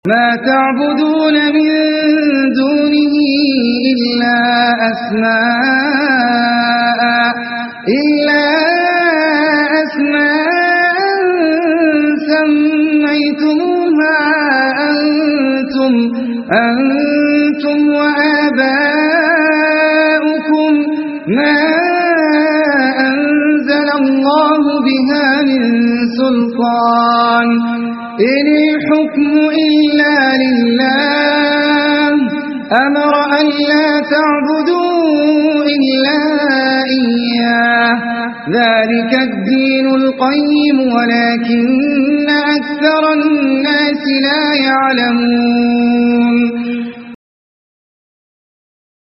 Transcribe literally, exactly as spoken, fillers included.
ما تعبدون من دونه إلا أسماء إلا أسماء سميتموها أنتم أنتم وآباؤكم ما أنزل الله بها من سلطان إن الحكم إلا لله أمر أن لا تعبدوا إلا إياه ذلك الدين القيم ولكن أكثر الناس لا يعلمون